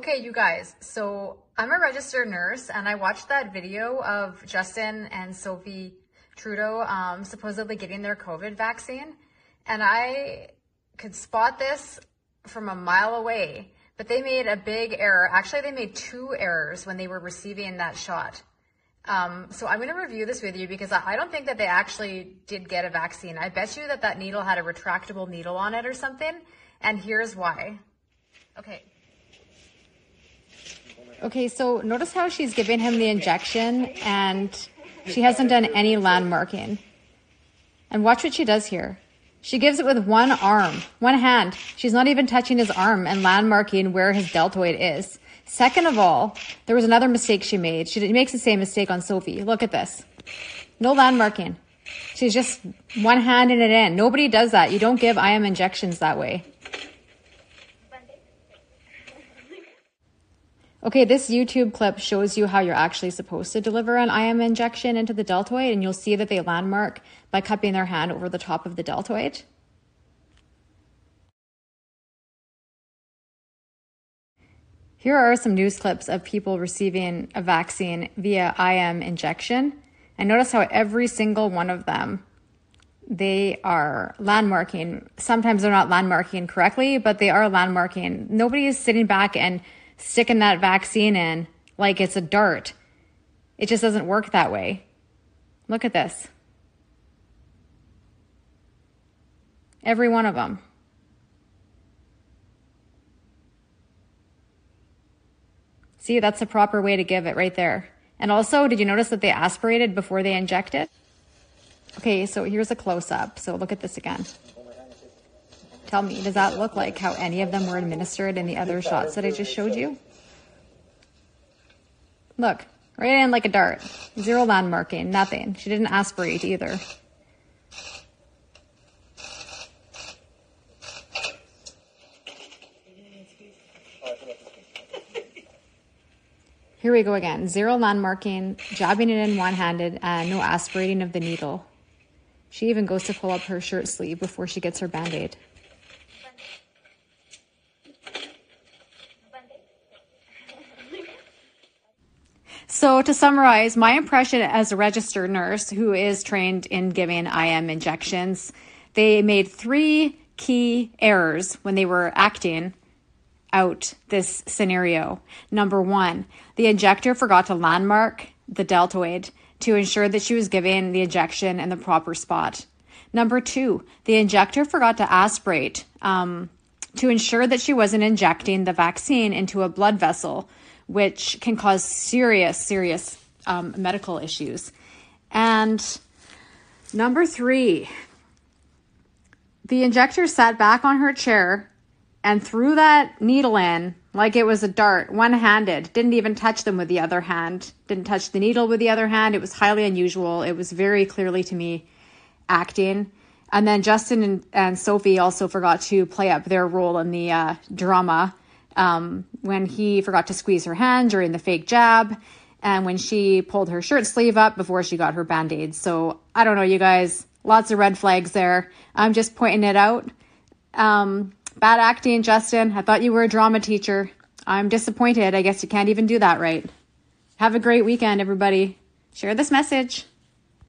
Okay, you guys, so I'm a registered nurse and I watched that video of Justin and Sophie Trudeau supposedly getting their COVID vaccine, and I could spot this from a mile away, but they made a big error. Actually, they made two errors when they were receiving that shot. So I'm going to review this with you because I don't think that they actually did get a vaccine. I bet you that that needle had a retractable needle on it or something, and here's why. Okay, so notice how she's giving him the injection and she hasn't done any landmarking. And watch what she does here. She gives it with one arm, one hand. She's not even touching his arm and landmarking where his deltoid is. Second of all, there was another mistake she made. She makes the same mistake on Sophie. Look at this. No landmarking. She's just one handing it in. Nobody does that. You don't give IM injections that way. Okay, this YouTube clip shows you how you're actually supposed to deliver an IM injection into the deltoid, and you'll see that they landmark by cupping their hand over the top of the deltoid. Here are some news clips of people receiving a vaccine via IM injection. And notice how every single one of them, they are landmarking. Sometimes they're not landmarking correctly, but they are landmarking. Nobody is sitting back and sticking that vaccine in like it's a dart. It just doesn't work that way. Look at this. Every one of them. See, that's the proper way to give it right there. And also, did you notice that they aspirated before they inject it? Okay, so here's a close-up. So look at this again. Tell me, does that look like how any of them were administered in the other shots that I just showed you? Look, right in like a dart. Zero landmarking, nothing. She didn't aspirate either. Here we go again. Zero landmarking, jabbing it in one-handed, and no aspirating of the needle. She even goes to pull up her shirt sleeve before she gets her Band-Aid. So to summarize, my impression as a registered nurse who is trained in giving IM injections, they made three key errors when they were acting out this scenario. Number one, the injector forgot to landmark the deltoid to ensure that she was giving the injection in the proper spot. Number two, the injector forgot to aspirate to ensure that she wasn't injecting the vaccine into a blood vessel, which can cause serious medical issues. And number three, the injector sat back on her chair and threw that needle in like it was a dart, one-handed, didn't even touch them with the other hand, didn't touch the needle with the other hand. It was highly unusual. It was very clearly to me acting. And then Justin and Sophie also forgot to play up their role in the drama when he forgot to squeeze her hand during the fake jab and when she pulled her shirt sleeve up before she got her Band-Aid. So I don't know, you guys, lots of red flags there. I'm just pointing it out. Bad acting, Justin. I thought you were a drama teacher. I'm disappointed. I guess you can't even do that right. Have a great weekend, everybody. Share this message.